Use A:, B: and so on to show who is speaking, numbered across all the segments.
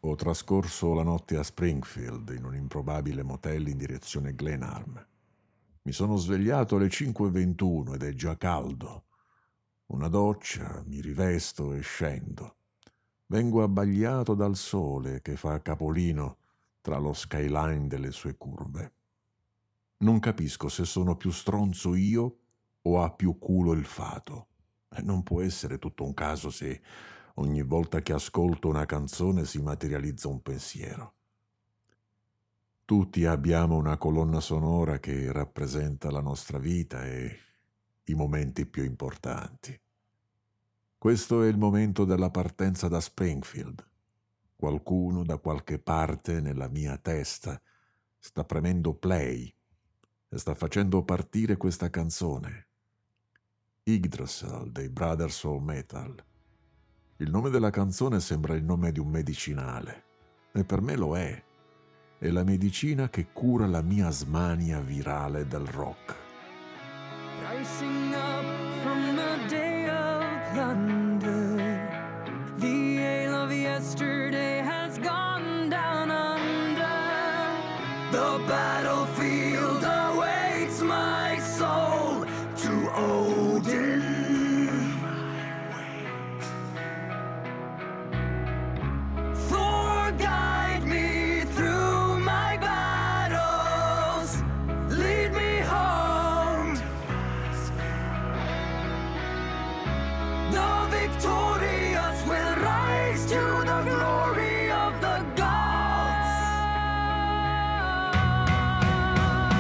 A: Ho trascorso la notte a Springfield, in un improbabile motel in direzione Glenarm. Mi sono svegliato alle 5:21 ed è già caldo. Una doccia, mi rivesto e scendo. Vengo abbagliato dal sole che fa capolino tra lo skyline delle sue curve. Non capisco se sono più stronzo io o ha più culo il fato. Non può essere tutto un caso se ogni volta che ascolto una canzone si materializza un pensiero. Tutti abbiamo una colonna sonora che rappresenta la nostra vita e i momenti più importanti. Questo è il momento della partenza da Springfield. Qualcuno da qualche parte nella mia testa sta premendo play e sta facendo partire questa canzone. Yggdrasil dei Brothers of Metal. Il nome della canzone sembra il nome di un medicinale, e per me lo è. È la medicina che cura la mia smania virale del rock.
B: Rising up from the day of plunder, the ale of yesterday has gone down under. The battlefield awaits my soul to Odin. Thor, guide me through my battles, lead me home. The victorious will rise to the glory of the gods.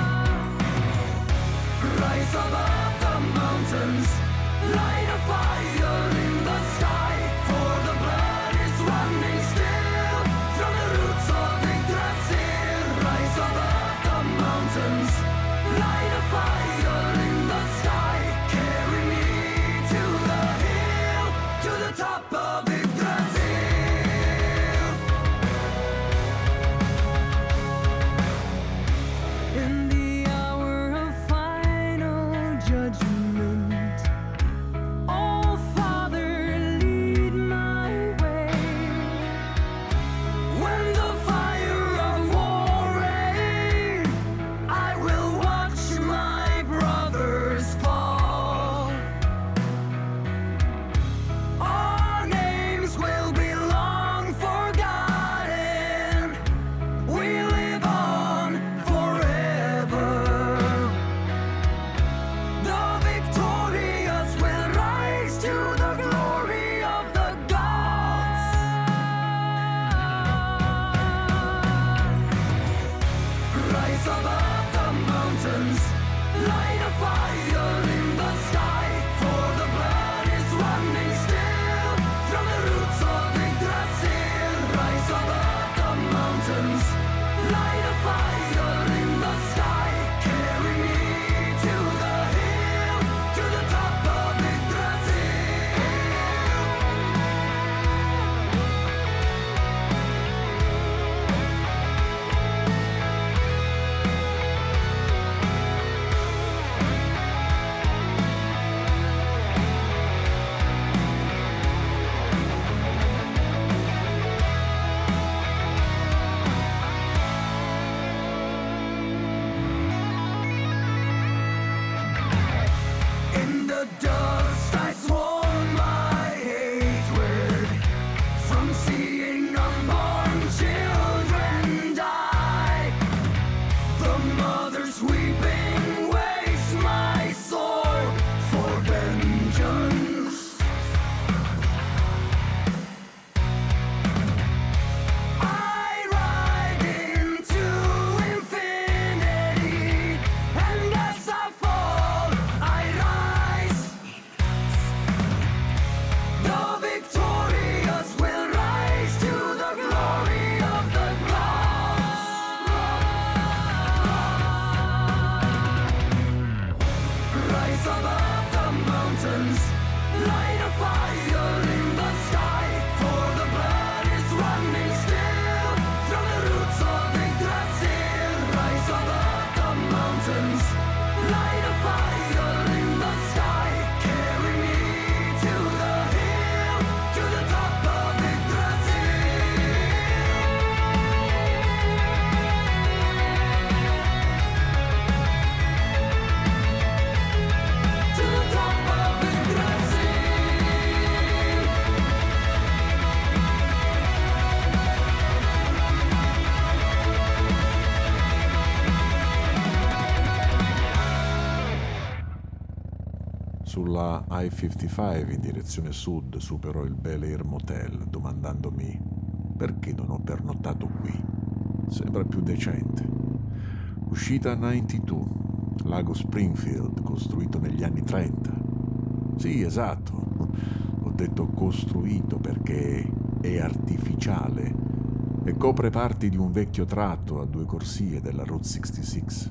A: sulla I-55 in direzione sud supero il Bel Air Motel domandandomi perché non ho pernottato qui. Sembra più decente. Uscita 92, lago Springfield, costruito negli anni 30. Sì, esatto. Ho detto costruito perché è artificiale e copre parti di un vecchio tratto a 2 corsie della Route 66.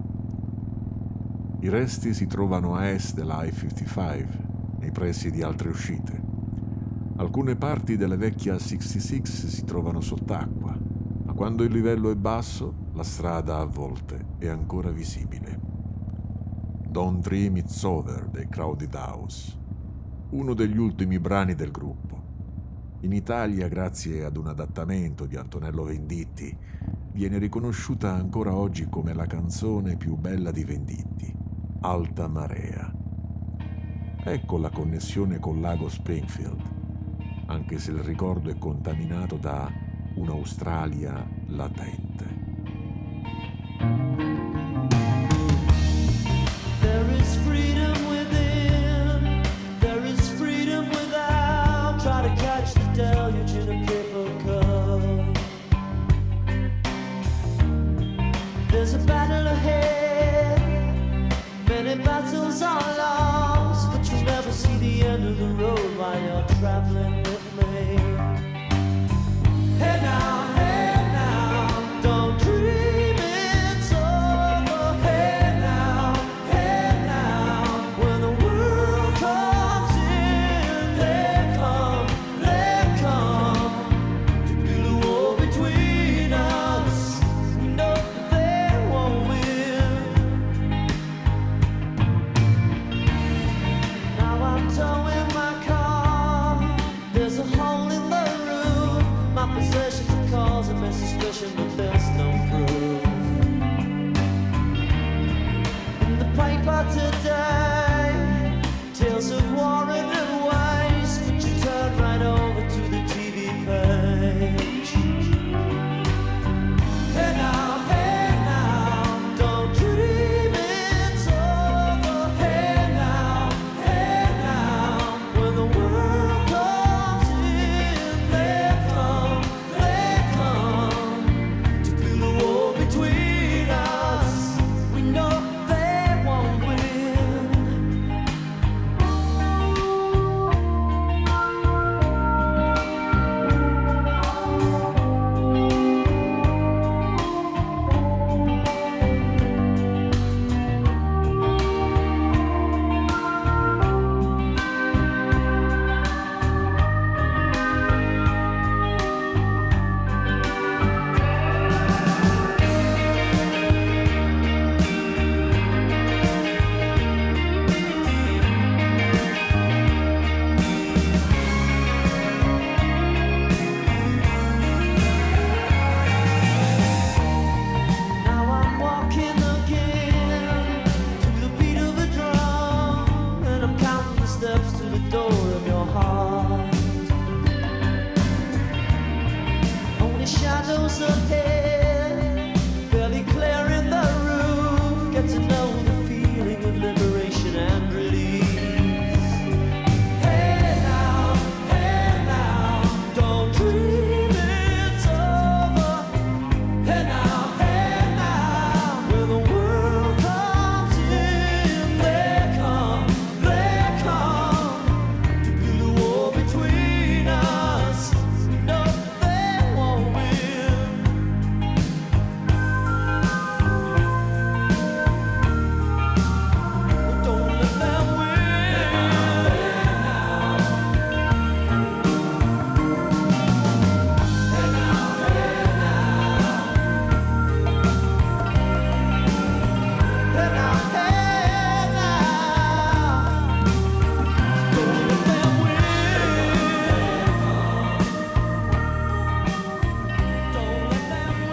A: I resti si trovano a est della I-55, nei pressi di altre uscite. Alcune parti della vecchia 66 si trovano sott'acqua, ma quando il livello è basso, la strada a volte è ancora visibile. Don't Dream It's Over dei Crowded House, uno degli ultimi brani del gruppo. In Italia, grazie ad un adattamento di Antonello Venditti, viene riconosciuta ancora oggi come la canzone più bella di Venditti, Alta Marea. Ecco la connessione col lago Springfield, anche se il ricordo è contaminato da un'Australia latente.
C: There is freedom within, there is freedom without. Try to catch the deluge in a paper cup. There's a battle ahead, many battles are lost, but you never see the end of the road while you're traveling with me. Hey now, don't dream it's over. Hey now, when the world comes in, they come to build a wall between us. We know they won't win. Now I'm towing my car. There's a hole in the roof. My possessions are causing me suspicion, but there's no proof. In the paper today, tales of war and waste, but you turn right over to the TV page. Hey now, don't dream it's over. Hey now, when the world comes in, they come to build a wall between us. We know they won't win. Now I'm walking again to the beat of a drum, and I'm counting the steps to the door of your heart. Only shadows ahead, barely clearing the roof. Get to know the feeling of liberation and release. Hey now, don't dream it's over. Hey now, when the world comes in, they come to build a wall between us. We know they won't win. Don't let them win. Hey now, don't let them win. Don't let them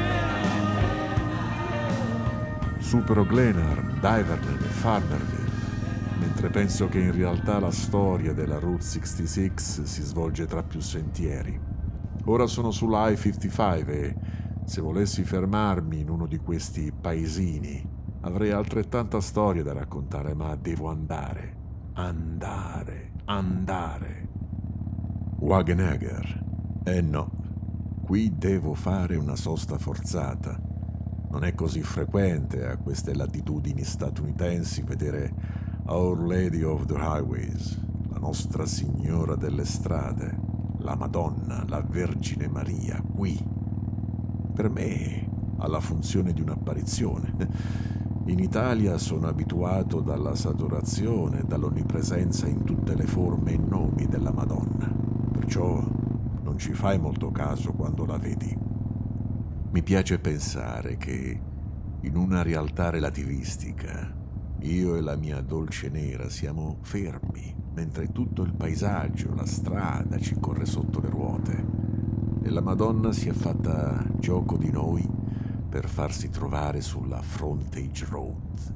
C: win.
A: Supero Glenarm, Diverden e Farmerville, mentre penso che in realtà la storia della Route 66 si svolge tra più sentieri. Ora sono sulla I-55 e se volessi fermarmi in uno di questi paesini avrei altrettanta storia da raccontare, ma devo andare. andare, andare. Wagenager. No, qui devo fare una sosta forzata. Non è così frequente a queste latitudini statunitensi vedere Our Lady of the Highways, la Nostra Signora delle Strade, la Madonna, la Vergine Maria, qui. Per me ha la funzione di un'apparizione. In Italia sono abituato dalla saturazione, dall'onnipresenza in tutte le forme e nomi della Madonna. Perciò non ci fai molto caso quando la vedi. Mi piace pensare che in una realtà relativistica io e la mia dolce nera siamo fermi, mentre tutto il paesaggio, la strada ci corre sotto le ruote e la Madonna si è fatta gioco di noi per farsi trovare sulla Frontage Road.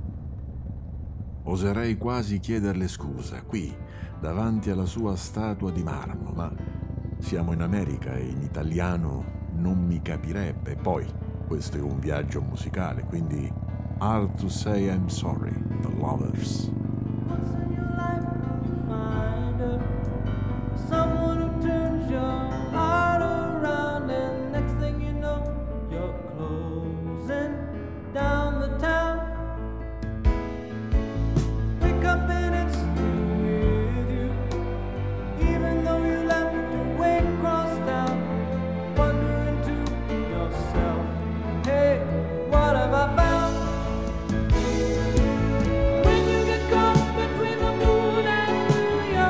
A: Oserei quasi chiederle scusa qui, davanti alla sua statua di marmo, ma siamo in America e in italiano non mi capirebbe. Poi, questo è un viaggio musicale, quindi hard to say I'm sorry, The Lovers.
C: Once in your life you find her, someone who turns your heart around, and next thing you know, you're closing down the town. Wake up and it's still with you, even though you left your way crossed out, wondering to yourself, hey, what have I found? When you get caught between the moon and New York.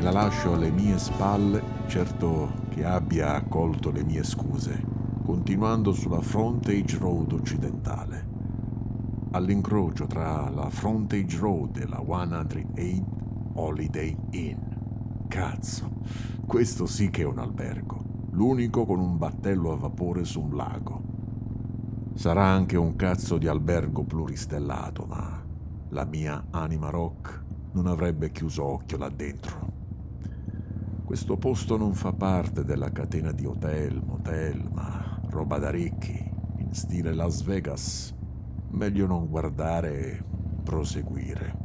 A: la lascio alle mie spalle, certo che abbia accolto le mie scuse, continuando sulla Frontage Road occidentale. All'incrocio tra la Frontage Road e la 108 Holiday Inn. Cazzo, questo sì che è un albergo, l'unico con un battello a vapore su un lago. Sarà anche un cazzo di albergo pluristellato, ma la mia anima rock non avrebbe chiuso occhio là dentro. Questo posto non fa parte della catena di hotel, motel, ma roba da ricchi, in stile Las Vegas. Meglio non guardare e proseguire.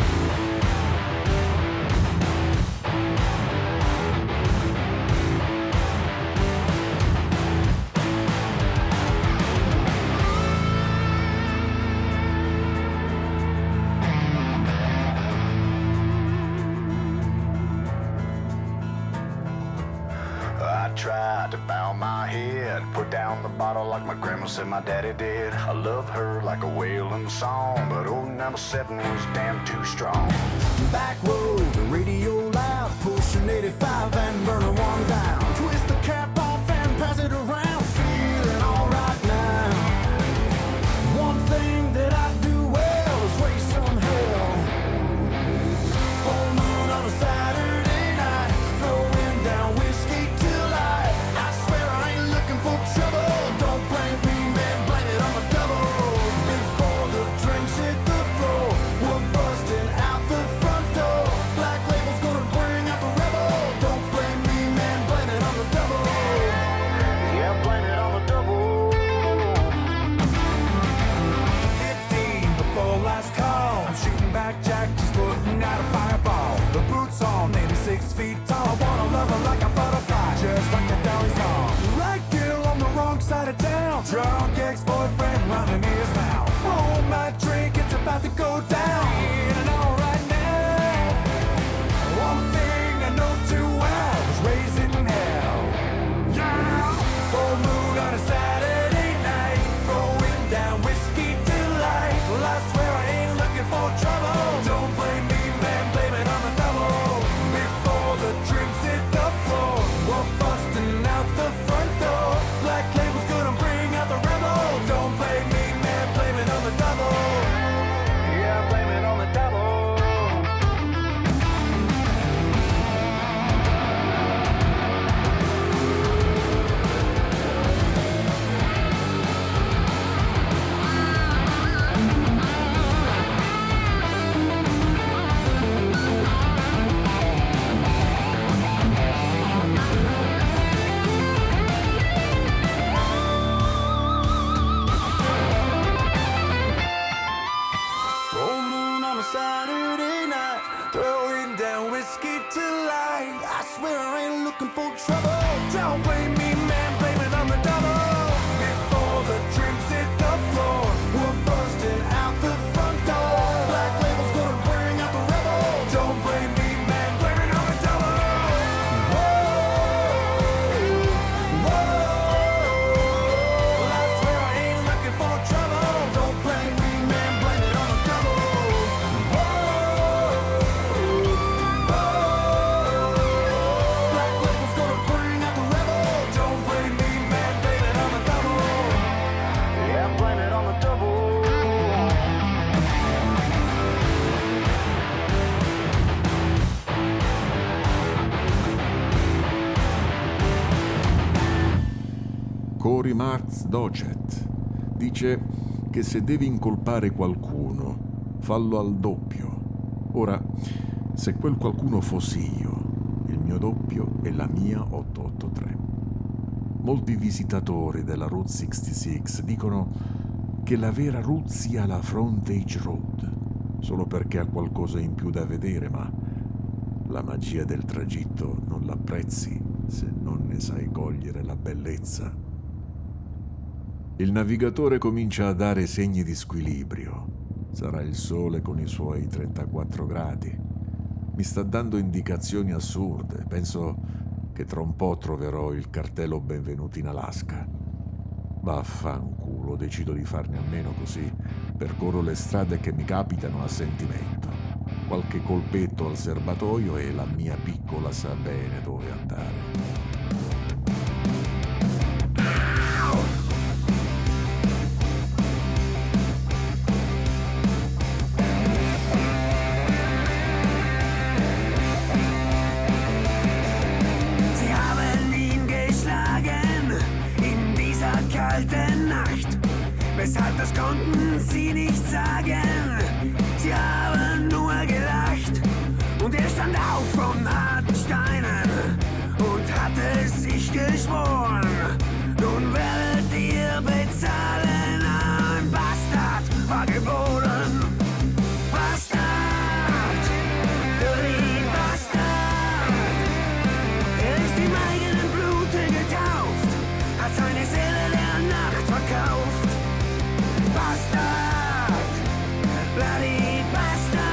D: Tried to bow my head, put down the bottle like my grandma said my daddy did. I love her like a wailing song, but old number 7 was damn too strong.
B: Back road, the radio loud, push an 85 and burn one down. Twist the cap off and pass it around, feeling alright now. One thing that I do well is raise some hell. Full moon on a Saturday night, throwing down whiskey till I swear I ain't looking for trouble. Don't blame me, man, blame it on the double. Before the drinks hit the floor, we're busting out the front door. Black label's gonna bring out the rebel. Don't blame me, man, blame it on the double.
D: Yeah, blame it on the double.
B: 15 before last call, I'm shooting back Jack, just putting out a fireball. The boots on, maybe 6 feet tall. I wanna love her like a butterfly, just like the Dolly song. Right girl on the wrong side of town, drunk ex-boyfriend running his mouth. Oh, my drink, it's about to go down. And all right now, one thing I know too well is raising hell. Yeah, full moon on a Saturday night, throwing down whiskey delight. Well, I swear I ain't looking for trouble. Don't blame me, man, blame it on the double. Before the drinks hit the floor, we're busting out the front door. Black label's gonna bring out the rebel. Don't blame me, man, blame it on the double.
D: Yeah, blame it on the double.
B: Full moon on a Saturday night, throwing down whiskey till light. I swear I ain't looking for trouble. Don't blame me, man, blame it on the double. Before the drinks hit the floor, we're busting out the front door. Black label's gonna bring out the rebel. Don't blame me, man, blame it on the double. Whoa, whoa. Well, I swear I ain't looking for trouble. Don't blame me, man, blame it on the double. Black label's gonna bring out the rebel. Don't blame me, man, blame it on the double.
D: Yeah, blame it on the double.
A: Cory Marx Docet dice che se devi incolpare qualcuno, fallo al doppio. Ora, se quel qualcuno fossi io, il mio doppio è la mia 883. Molti visitatori della Route 66 dicono che la vera route sia la Frontage Road, solo perché ha qualcosa in più da vedere, ma la magia del tragitto non l'apprezzi se non ne sai cogliere la bellezza. Il navigatore comincia a dare segni di squilibrio. Sarà il sole con i suoi 34 gradi. Mi sta dando indicazioni assurde. Penso che tra un po' troverò il cartello benvenuti in Alaska. Vaffanculo, decido di farne a meno, così percorro le strade che mi capitano a sentimento. qualche colpetto al serbatoio e la mia piccola sa bene dove andare.
E: Weshalb, das konnten sie nicht sagen. Sie haben nur gelacht. Und er stand auf von harten Steinen und hatte sich geschworen: Nun werdet ihr bezahlen. Ein Bastard war geboren. Bastard, dirty Bastard. Er ist im eigenen Blute getauft, hat seine Seele der Nacht verkauft. Bastard, bloody bastard.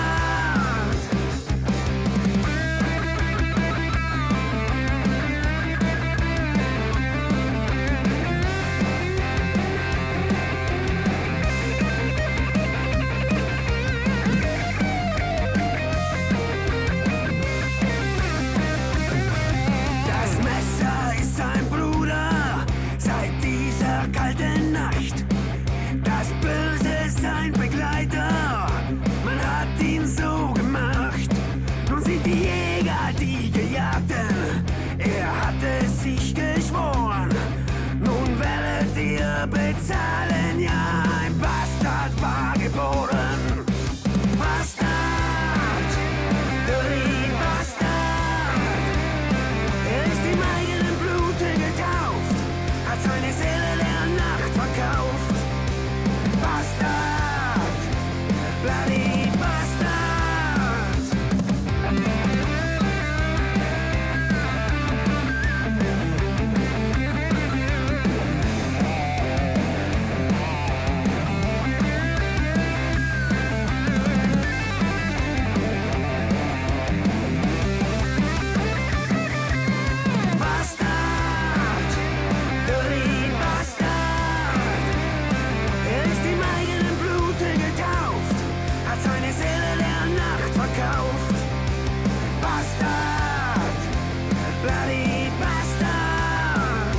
E: Das Messer ist sein Bruder seit dieser kalten Nacht. Das Böse ist sein Begleiter, man hat ihn so gemacht. Nun sind die Jäger die Gejagten, er hatte sich geschworen. Nun werdet ihr bezahlen, ja, ein Bastard war geboren. Bastard, dirty Bastard. Er ist im eigenen Blute getauft, hat seine Seele der Nacht verkauft. Bastard, bloody Bastard. Bastard, dirty Bastard. Er ist im eigenen Blute getauft, hat seine Seele der Nacht verkauft. Bastard, bloody Bastard.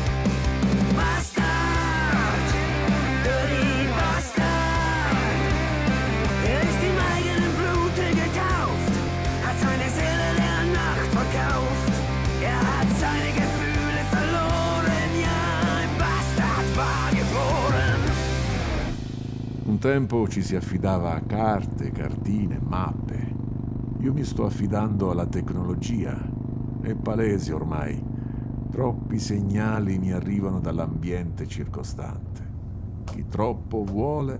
E: Bastard, dirty Bastard. Er ist im eigenen Blute getauft, hat seine Seele der Nacht verkauft. Er hat seine Gefühle verloren, ja, ein Bastard war geboren.
A: Un tempo ci si affidava a carte, cartine, mappe. Io mi sto affidando alla tecnologia. È palese ormai. Troppi segnali mi arrivano dall'ambiente circostante. Chi troppo vuole.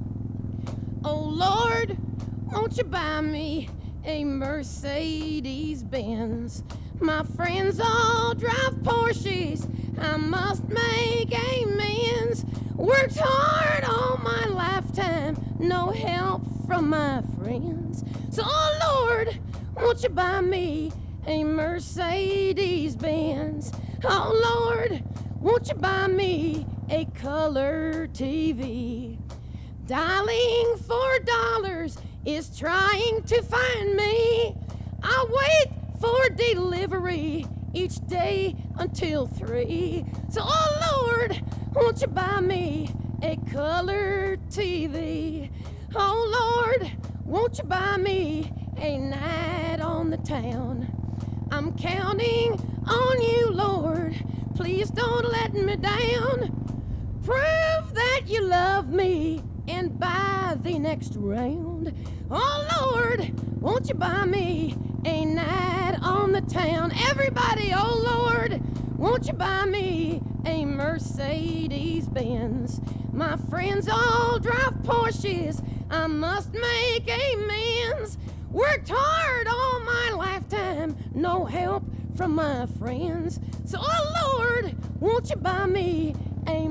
F: Oh Lord, won't you buy me a Mercedes Benz? My friends all drive Porsches, I must make amends. Worked hard all my lifetime, no help from my friends. So oh Lord, won't you buy me a Mercedes Benz? Oh Lord, won't you buy me a color TV? Dialing $4 is trying to find me. I wait for delivery each day until 3. So, oh Lord, won't you buy me a color TV? Oh Lord, won't you buy me a night on the town? I'm counting on you, Lord. Please don't let me down. Prove that you love me and buy the next round. Oh Lord, won't you buy me a night on the town? Everybody, oh Lord, won't you buy me a Mercedes Benz? My friends all drive Porsches, I must make amends. Worked hard all my lifetime, no help from my friends. So, oh Lord, won't you buy me a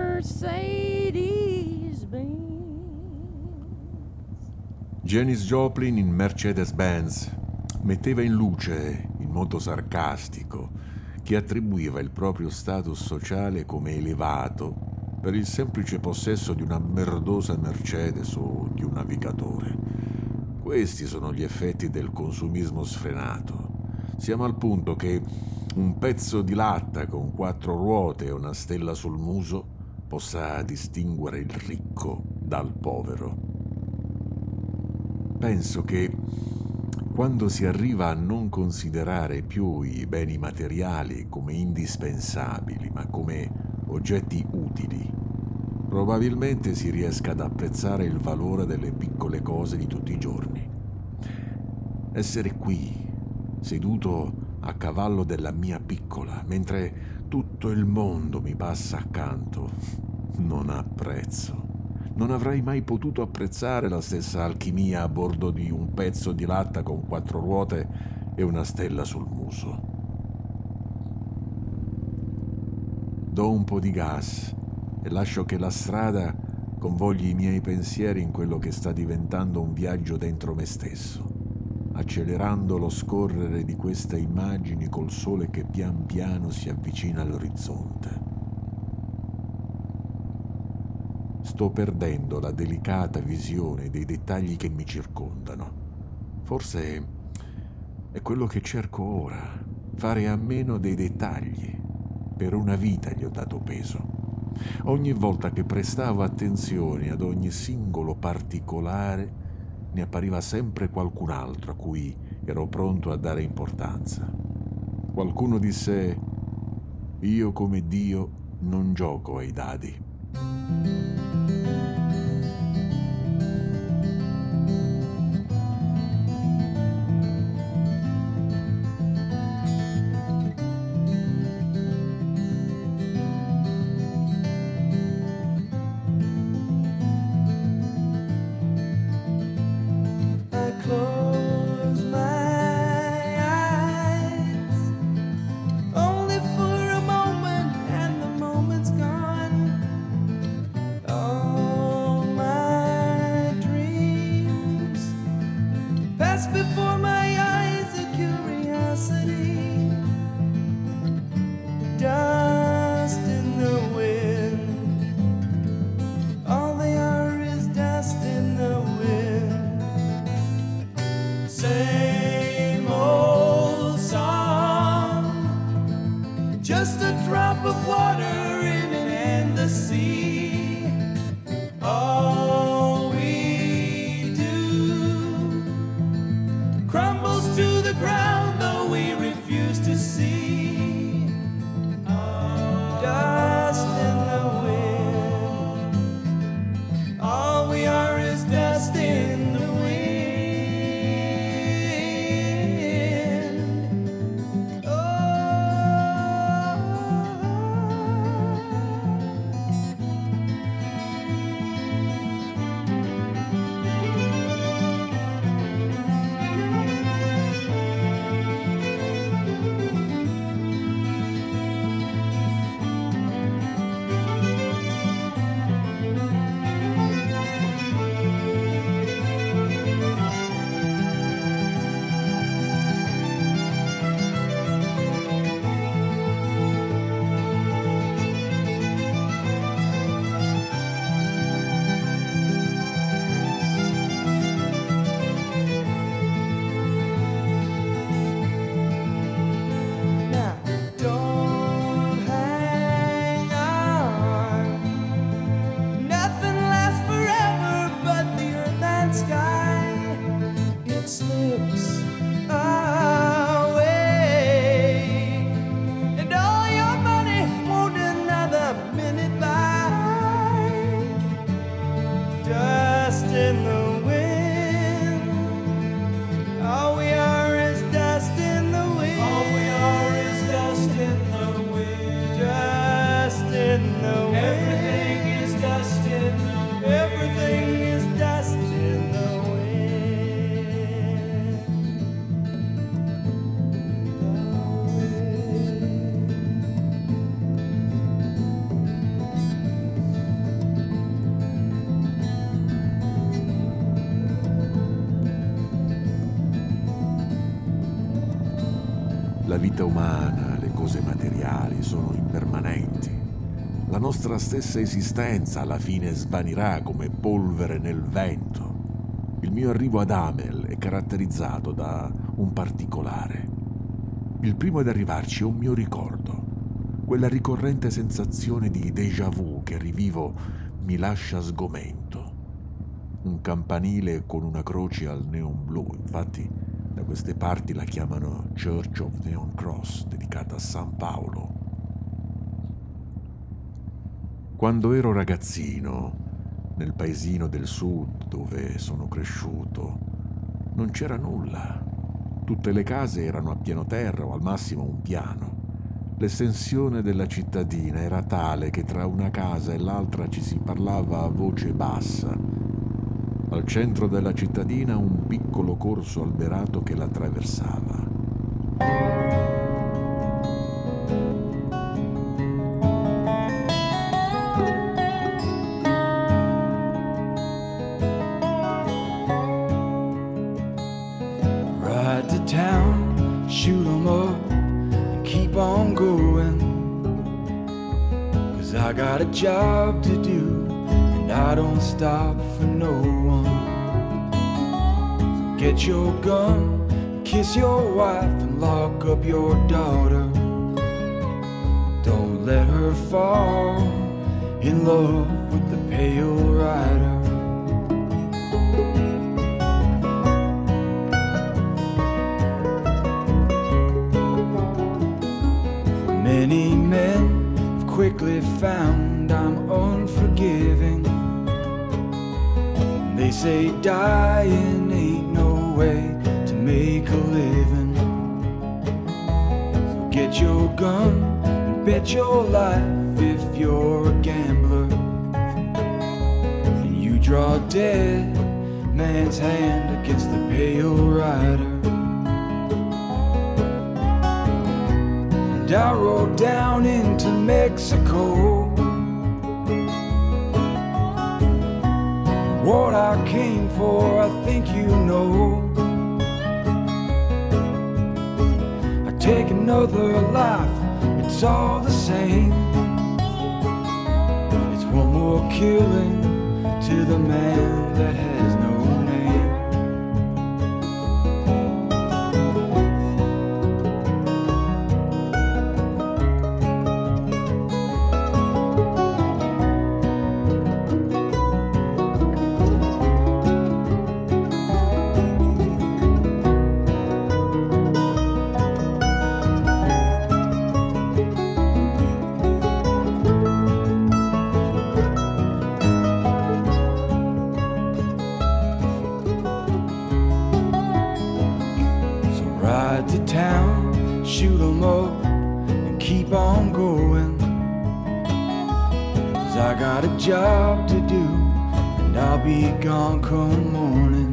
F: Mercedes Benz?
A: Janis Joplin in Mercedes-Benz metteva in luce, in modo sarcastico, chi attribuiva il proprio status sociale come elevato per il semplice possesso di una merdosa Mercedes o di un navigatore. Questi sono gli effetti del consumismo sfrenato. Siamo al punto che un pezzo di latta con 4 ruote e una stella sul muso possa distinguere il ricco dal povero. Penso che quando si arriva a non considerare più i beni materiali come indispensabili, ma come oggetti utili, probabilmente si riesca ad apprezzare il valore delle piccole cose di tutti i giorni. Essere qui, seduto a cavallo della mia piccola, mentre tutto il mondo mi passa accanto, non ha prezzo. Non avrei mai potuto apprezzare la stessa alchimia a bordo di un pezzo di latta con 4 ruote e una stella sul muso. Do un po' di gas e lascio che la strada convogli i miei pensieri in quello che sta diventando un viaggio dentro me stesso, accelerando lo scorrere di queste immagini col sole che pian piano si avvicina all'orizzonte. Sto perdendo la delicata visione dei dettagli che mi circondano. Forse è quello che cerco ora, fare a meno dei dettagli. Per una vita gli ho dato peso. Ogni volta che prestavo attenzione ad ogni singolo particolare, ne appariva sempre qualcun altro a cui ero pronto a dare importanza. Qualcuno disse: io come Dio non gioco ai dadi.
C: Before my eyes, a curiosity, dust in the wind. All they are is dust in the wind. Same old song, just a drop of water in an endless sea. All we do crumbles to the ground, though we refuse to see. Dust in the wind. All we are is dust in the wind.
A: La vita umana, le cose materiali sono impermanenti. La nostra stessa esistenza alla fine svanirà come polvere nel vento. Il mio arrivo ad Amel è caratterizzato da un particolare. Il primo ad arrivarci è un mio ricordo. Quella ricorrente sensazione di déjà vu che rivivo mi lascia sgomento. Un campanile con una croce al neon blu, infatti da queste parti la chiamano Church of Neon Cross, dedicata a San Paolo. Quando ero ragazzino, nel paesino del sud dove sono cresciuto, non c'era nulla. Tutte le case erano a piano terra o al massimo un piano. L'estensione della cittadina era tale che tra una casa e l'altra ci si parlava a voce bassa. Al centro della cittadina un piccolo corso alberato che la attraversava.
G: Ride to town, shoot 'em up, and keep on going. 'Cause I got a job to do, and I don't stop for no one. So get your gun, kiss your wife, and lock up your daughter. Don't let her fall in love with the pale rider. Many men have quickly found I'm unforgiving. They say dying ain't no way to make a living. So get your gun and bet your life if you're a gambler. And you draw dead man's hand against the pale rider. And I rode down into Mexico. What I came for, I think you know. I take another life, it's all the same. It's one more killing to the man that has no name. Ride to town, shoot 'em up, and keep on going. 'Cause I got a job to do, and I'll be gone come morning.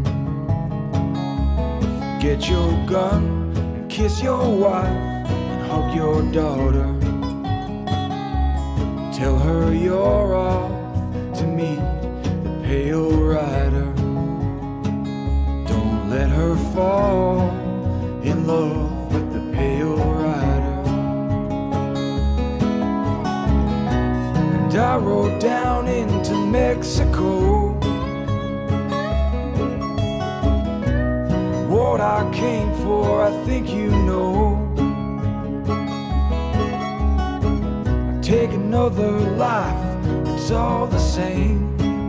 G: Get your gun, and kiss your wife, and hug your daughter. Tell her you're off to meet the pale rider. Don't let her fall in love with the pale rider. And I rode down into Mexico. What I came for, I think you know. I take another life, it's all the same.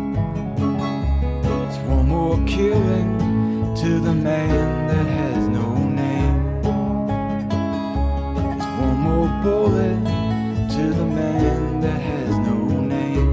G: It's one more killing to the man that has no bullet to the man that has no name.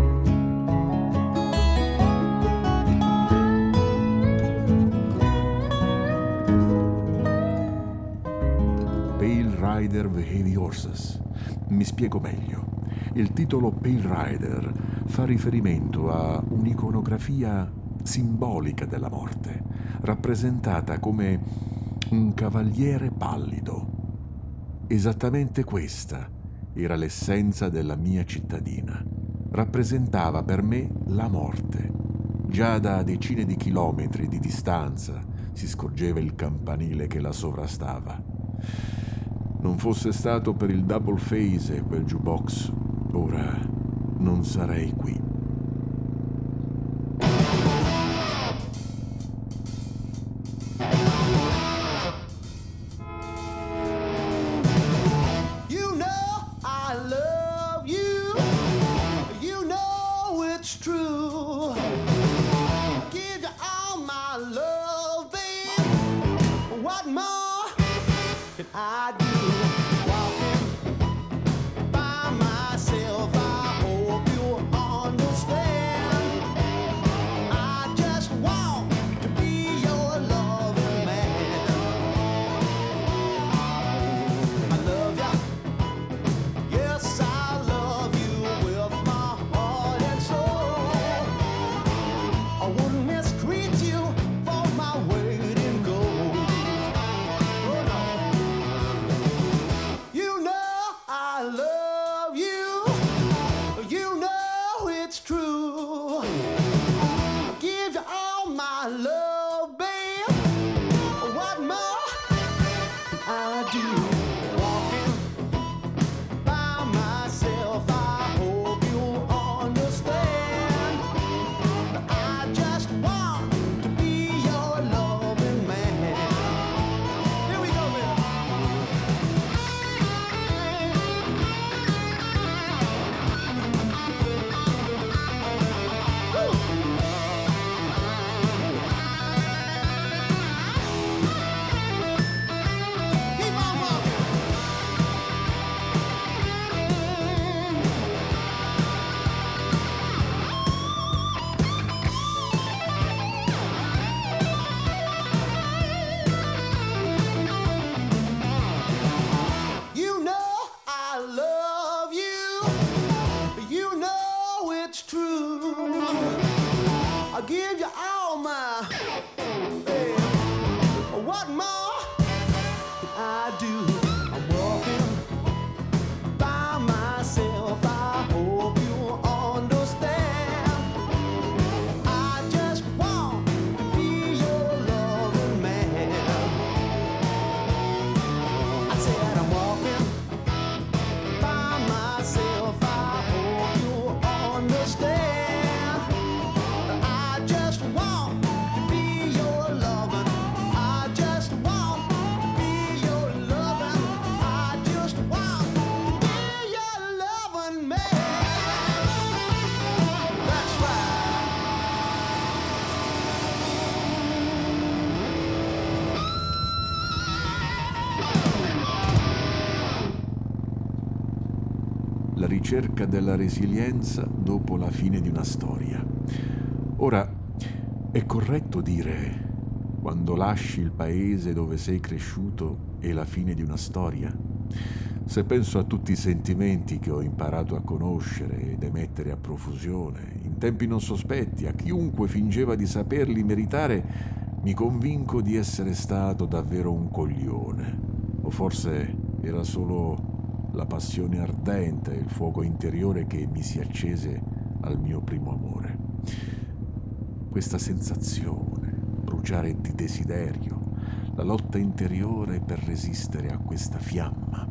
A: Pale Rider The Heavy Horses. Mi spiego meglio. Il titolo Pale Rider fa riferimento a un'iconografia simbolica della morte, rappresentata come un cavaliere pallido. Esattamente questa era l'essenza della mia cittadina. Rappresentava per me la morte. Già da decine di chilometri di distanza si scorgeva il campanile che la sovrastava. Non fosse stato per il double phase e quel jukebox, ora non sarei qui.
H: I do. Walking by myself, I hope you understand. I just want to be your loving man. I love you, yes I love you with my heart and soul. I wouldn't mistreat you for my weight in gold. Oh no. You know I love you. You know it's true. I give you all my love, babe. What more I do? Walking by myself, I hope you understand. I just want to be your loving man. Here we go, baby. Keep on walking. You know I love you. You know it's true. I'll give you all my. Hey, what more I do? I'm walking by myself. I hope you understand. I just want to be your loving man. I said I'm walking by myself. I hope you understand. I just want to be your loving. I just want to be your loving. I just want to be your loving man. That's right.
A: La ricerca della resilienza dopo la fine di una storia. Ora, è corretto dire quando lasci il paese dove sei cresciuto è la fine di una storia? Se penso a tutti i sentimenti che ho imparato a conoscere ed emettere a profusione, in tempi non sospetti, a chiunque fingeva di saperli meritare, mi convinco di essere stato davvero un coglione. O forse era solo la passione ardente, il fuoco interiore che mi si accese al mio primo amore. Questa sensazione, bruciare di desiderio, la lotta interiore per resistere a questa fiamma.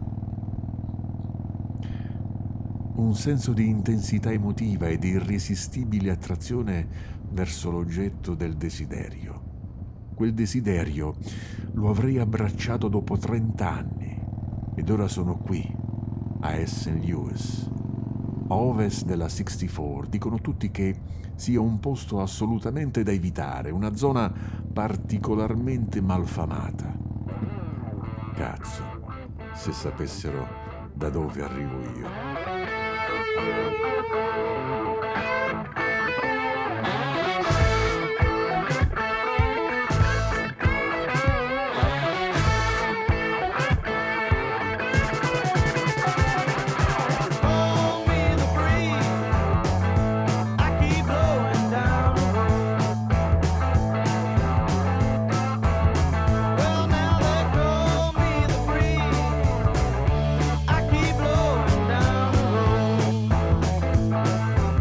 A: Un senso di intensità emotiva e di irresistibile attrazione verso l'oggetto del desiderio. Quel desiderio lo avrei abbracciato dopo 30 anni ed ora sono qui, a St. Louis, a ovest della 64. Dicono tutti che sia un posto assolutamente da evitare, una zona particolarmente malfamata. Cazzo, se sapessero da dove arrivo io.
C: I keep blowing down the road.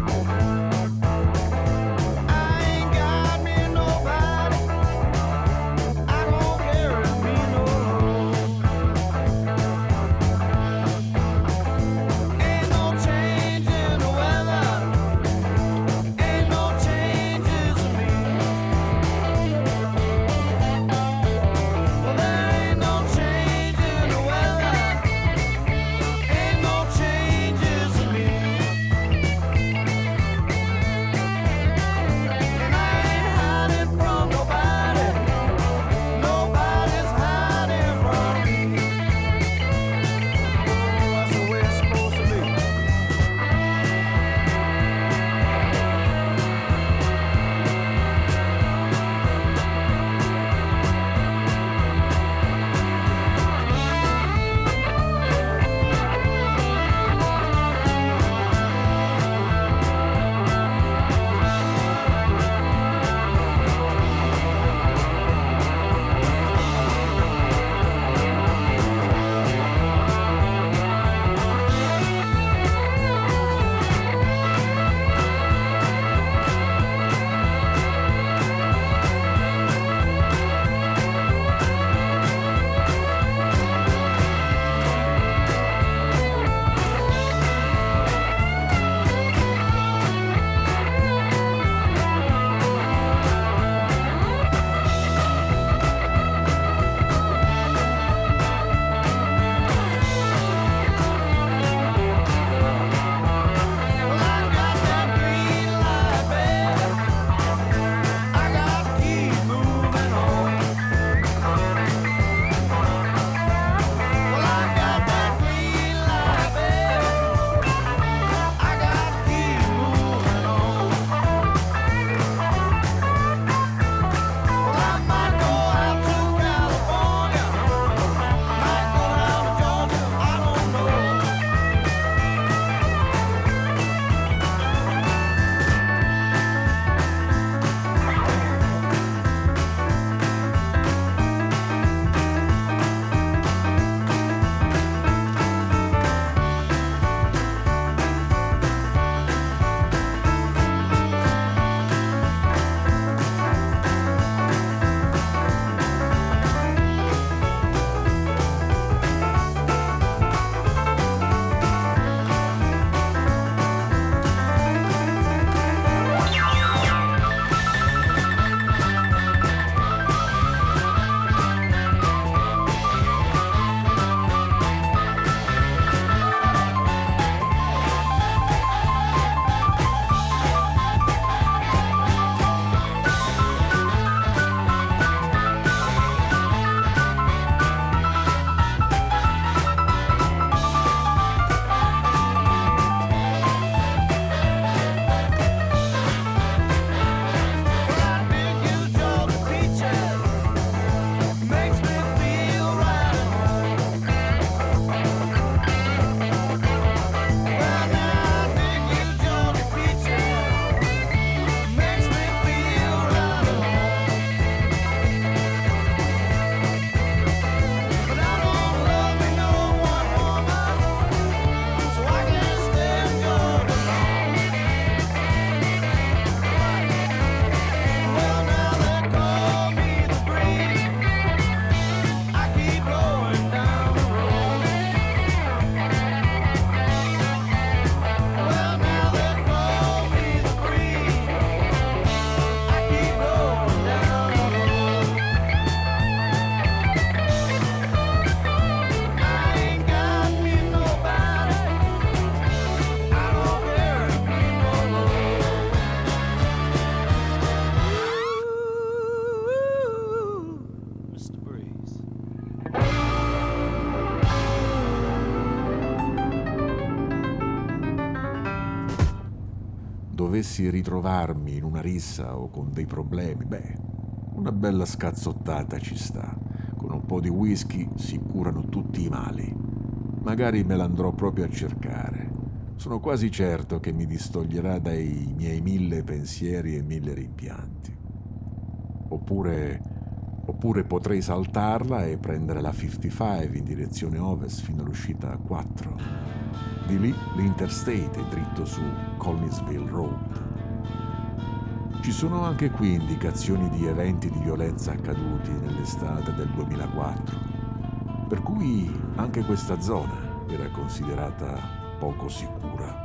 A: dovessi ritrovarmi in una rissa o con dei problemi, una bella scazzottata ci sta. Con un po' di whisky si curano tutti i mali. Magari me l'andrò proprio a cercare. Sono quasi certo che mi distoglierà dai miei 1000 pensieri e 1000 rimpianti. Oppure potrei saltarla e prendere la 55 in direzione ovest fino all'uscita 4. Di lì l'Interstate è dritto su Collinsville Road. Ci sono anche qui indicazioni di eventi di violenza accaduti nell'estate del 2004, per cui anche questa zona era considerata poco sicura.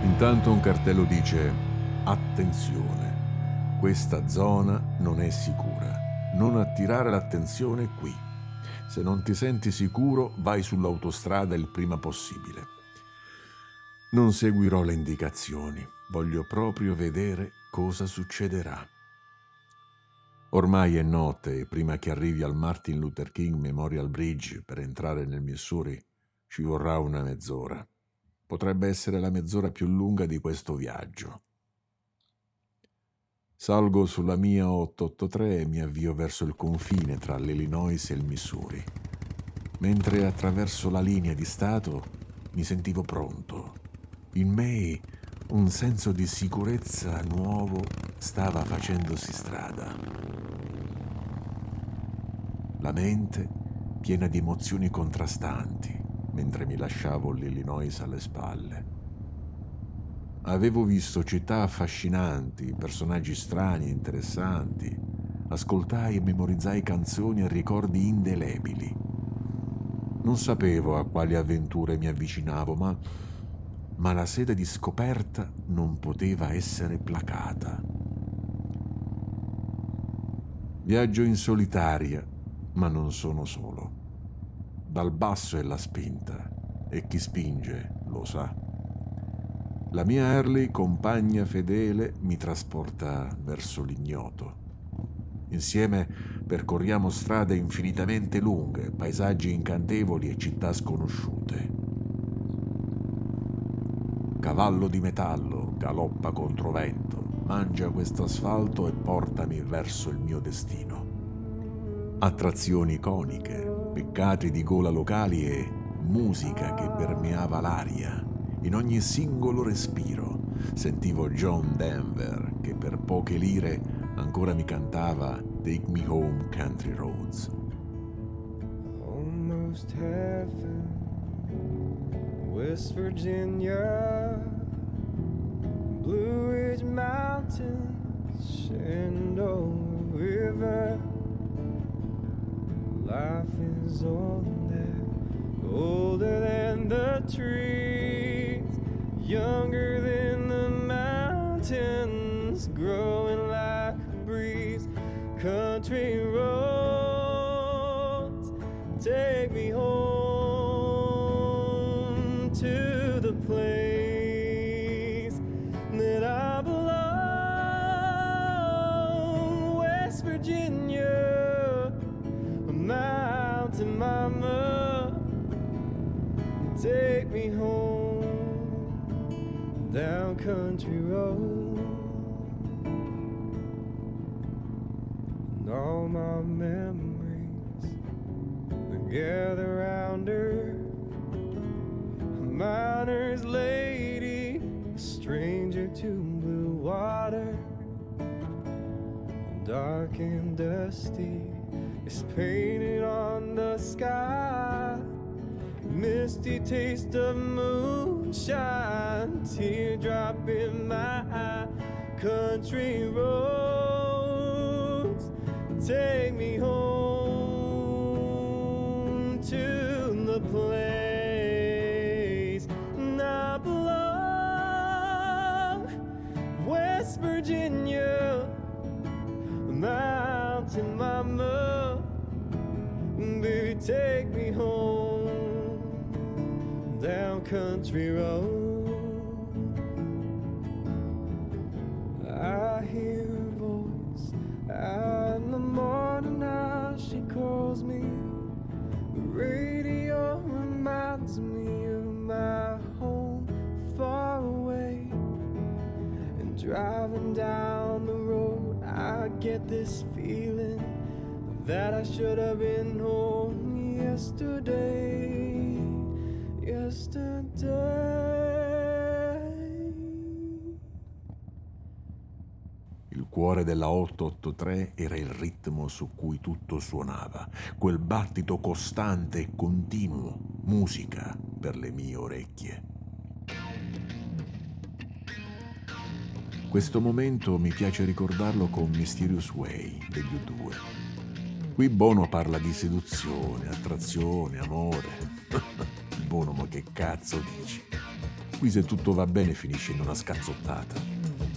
A: Intanto un cartello dice: attenzione, questa zona non è sicura, non attirare l'attenzione qui. Se non ti senti sicuro, vai sull'autostrada il prima possibile. Non seguirò le indicazioni, voglio proprio vedere cosa succederà. Ormai è notte e prima che arrivi al Martin Luther King Memorial Bridge per entrare nel Missouri ci vorrà una mezz'ora. Potrebbe essere la mezz'ora più lunga di questo viaggio. Salgo sulla mia 883 e mi avvio verso il confine tra l'Illinois e il Missouri. Mentre attraverso la linea di Stato mi sentivo pronto. In me un senso di sicurezza nuovo stava facendosi strada. La mente piena di emozioni contrastanti mentre mi lasciavo l'Illinois alle spalle. Avevo visto città affascinanti, personaggi strani e interessanti. Ascoltai e memorizzai canzoni e ricordi indelebili. Non sapevo a quali avventure mi avvicinavo, ma la sete di scoperta non poteva essere placata. Viaggio in solitaria, ma non sono solo. Dal basso è la spinta e chi spinge lo sa. La mia Harley, compagna fedele, mi trasporta verso l'ignoto. Insieme percorriamo strade infinitamente lunghe, paesaggi incantevoli e città sconosciute. Cavallo di metallo, galoppa contro vento, mangia questo asfalto e portami verso il mio destino. Attrazioni iconiche, peccati di gola locali e musica che permeava l'aria. In ogni singolo respiro sentivo John Denver che per poche lire ancora mi cantava Take Me Home Country Roads.
G: Almost heaven, West Virginia, Blue Ridge Mountains, Shenandoah River. Life is on there, older than the trees, younger than the mountains, growing like a breeze. Country roads take me home to the place that I belong. West Virginia, a mountain mama, take me home down country road. And all my memories gather round her, a miner's lady, a stranger to blue water, dark and dusty is painted on the sky. Misty taste of moonshine, teardrop in my eye. Country roads take me home to the place I belong. West Virginia, mountain mama, baby, take me home down country road. I hear her voice out in the morning now, she calls me. The radio reminds me of my home far away. And driving down the road, I get this feeling that I should have been home yesterday, yesterday.
A: Il cuore della 883 era il ritmo su cui tutto suonava, quel battito costante e continuo, musica per le mie orecchie. Questo momento mi piace ricordarlo con Mysterious Way degli U2. Qui Bono parla di seduzione, attrazione, amore. Il Bono, ma che cazzo dici? qui se tutto va bene finisce in una scazzottata.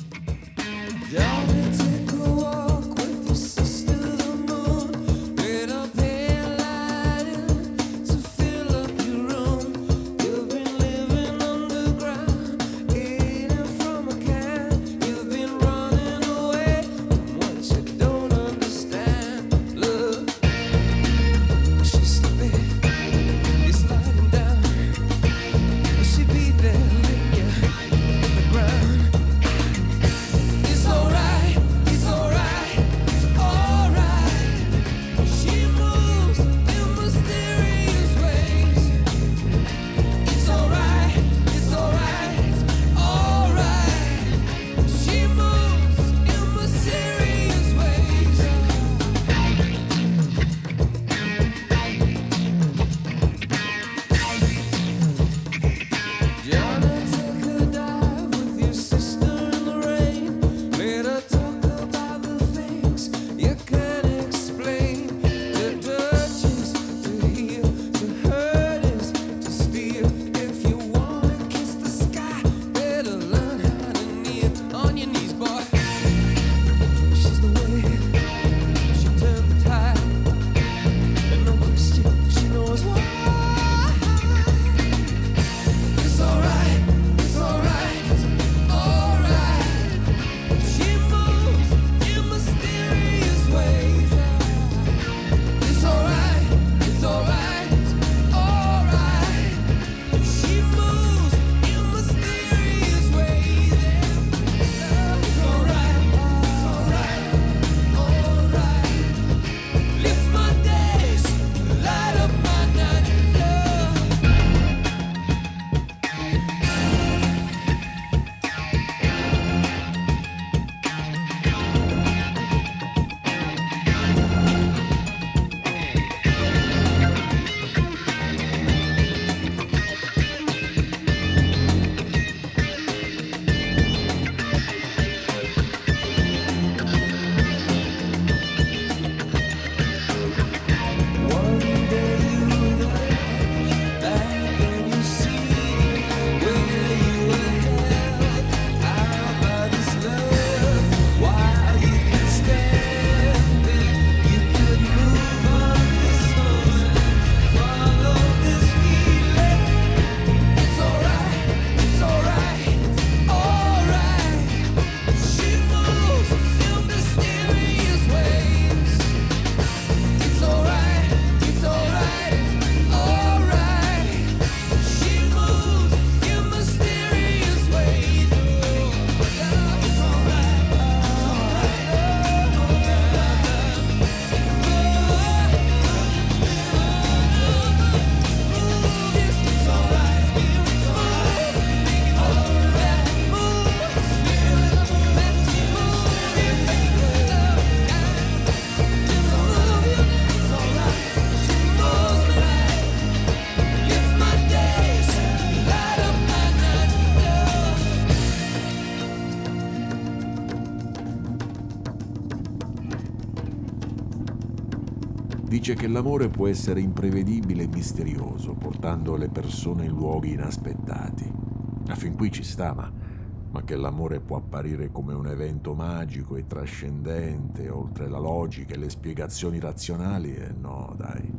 A: Dice che l'amore può essere imprevedibile e misterioso, portando le persone in luoghi inaspettati. A fin qui ci sta, ma che l'amore può apparire come un evento magico e trascendente, oltre la logica e le spiegazioni razionali, no, dai.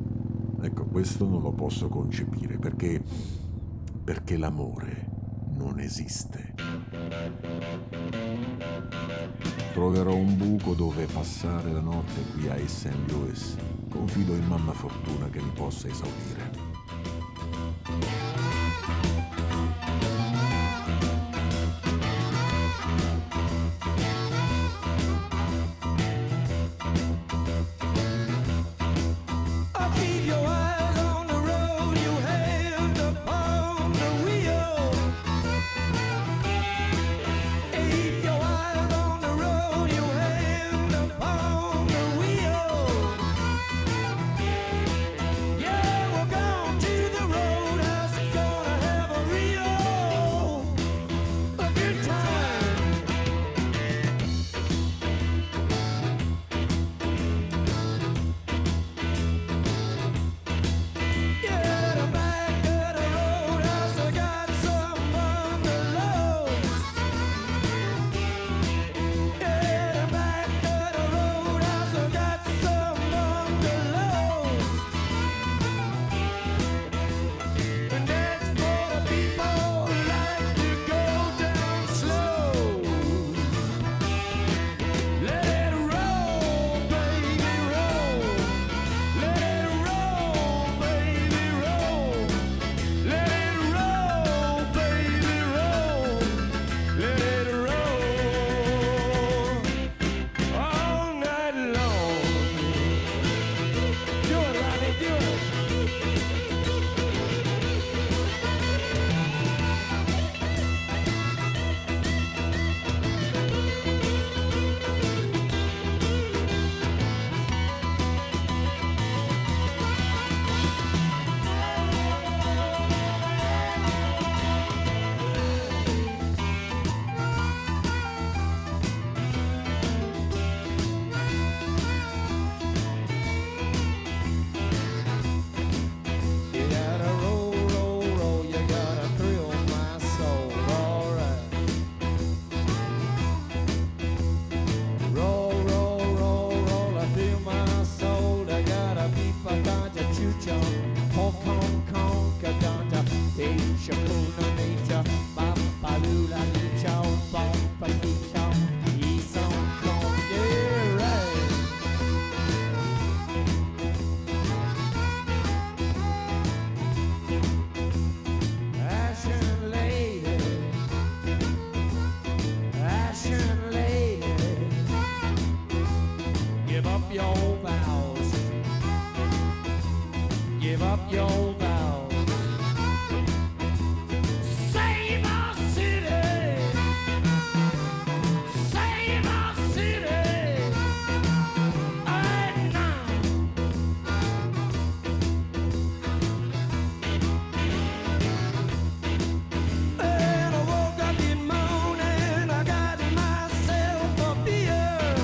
A: Ecco, questo non lo posso concepire, perché l'amore non esiste. Troverò un buco dove passare la notte qui a St. Louis. Confido in mamma Fortuna che mi possa esaudire.
B: Yeah, we're gonna
C: your vows. Give up your vows. Save our city. Save our city. Right now. When I woke up this morning, I got myself a beer.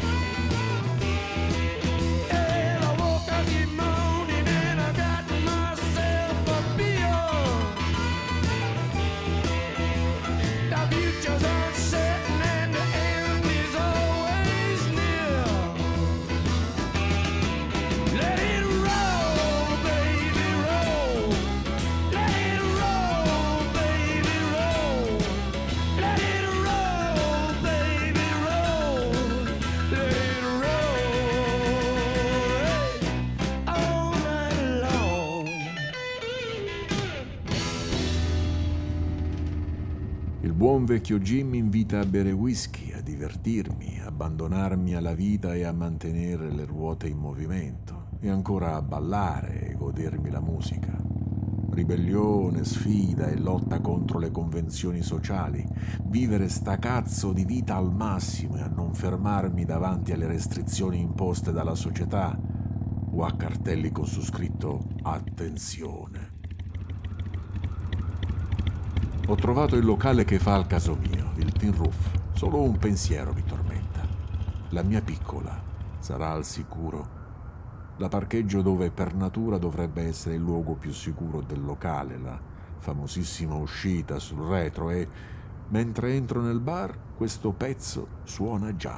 C: And I woke up this morning and I got myself a beer. The future's uncertain and the end is always near. Let it roll, baby, roll. Let it roll, baby, roll. Let it roll, baby, roll. Let it roll all night long.
A: Il buon vecchio Jim mi invita a bere whisky, a divertirmi, a abbandonarmi alla vita e a mantenere le ruote in movimento, e ancora a ballare e godermi la musica. Ribellione, sfida e lotta contro le convenzioni sociali, vivere sta cazzo di vita al massimo e a non fermarmi davanti alle restrizioni imposte dalla società o a cartelli con su scritto "Attenzione". Ho trovato il locale che fa al caso mio, il Tin Roof. Solo un pensiero mi tormenta. La mia piccola sarà al sicuro? La parcheggio dove per natura dovrebbe essere il luogo più sicuro del locale, la famosissima uscita sul retro, e mentre entro nel bar questo pezzo suona già.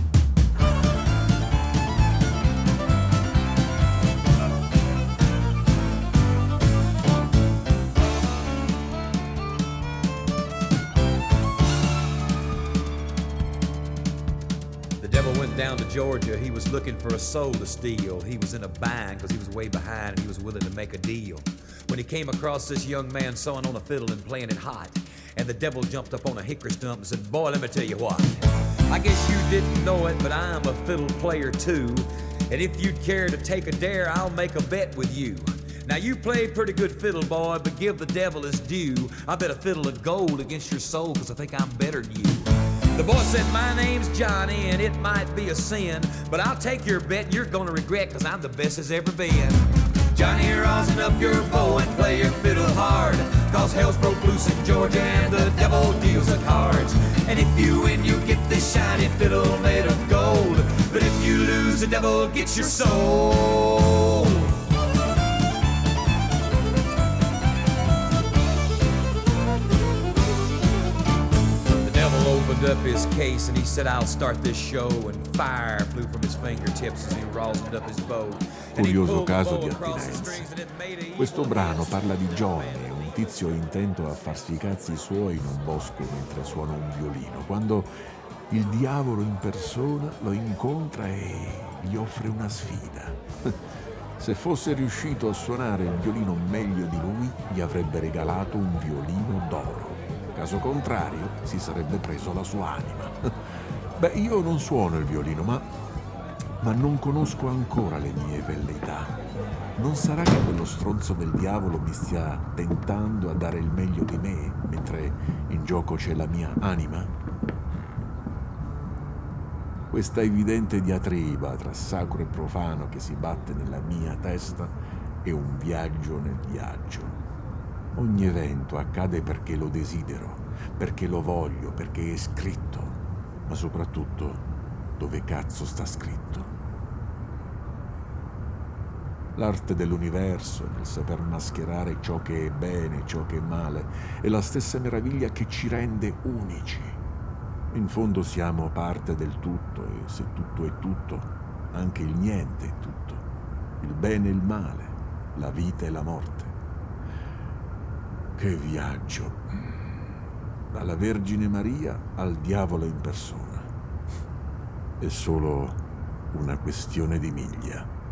I: The devil went down to Georgia. He was looking for a soul to steal. He was in a bind because he was way behind and he was willing to make a deal. When he came across this young man sewing on a fiddle and playing it hot, and the devil jumped up on a hickory stump and said, "Boy, let me tell you what. I guess you didn't know it, but I'm a fiddle player too. And if you'd care to take a dare, I'll make a bet with you. Now you play pretty good fiddle, boy, but give the devil his due. I bet a fiddle of gold against your soul, cause I think I'm better than you." The boy said, "My name's Johnny, and it might be a sin, but I'll take your bet and you're gonna regret, cause I'm the best as ever been. Johnny, rosin up your bow and play your fiddle hard, cause hell's broke loose in Georgia and the devil deals the cards. And if you win, you get this shiny fiddle made of gold, but if you lose, the devil gets your soul." Opened up his case and he said, "I'll start this show," and fire flew from his fingertips as he rosined up his bow. And he
A: Curioso
I: pulled the
A: caso
I: bow
A: di
I: across the
A: attinenza.
I: strings and it made a
A: Questo brano parla di Johnny, un tizio intento a farsi i cazzi suoi in un bosco mentre suona un violino, quando il diavolo in persona lo incontra e gli offre una sfida. Se fosse riuscito a suonare il violino meglio di lui, gli avrebbe regalato un violino d'oro. Caso contrario, si sarebbe preso la sua anima. Beh, io non suono il violino, ma non conosco ancora le mie velleità. Non sarà che quello stronzo del diavolo mi stia tentando a dare il meglio di me, mentre in gioco c'è la mia anima? Questa evidente diatriba tra sacro e profano che si batte nella mia testa è un viaggio nel viaggio. Ogni evento accade perché lo desidero, perché lo voglio, perché è scritto, ma soprattutto dove cazzo sta scritto. L'arte dell'universo, nel saper mascherare ciò che è bene e ciò che è male, è la stessa meraviglia che ci rende unici. In fondo siamo parte del tutto, e se tutto è tutto, anche il niente è tutto. Il bene e il male, la vita e la morte. Che viaggio! Dalla Vergine Maria al diavolo in persona. È solo una questione di miglia.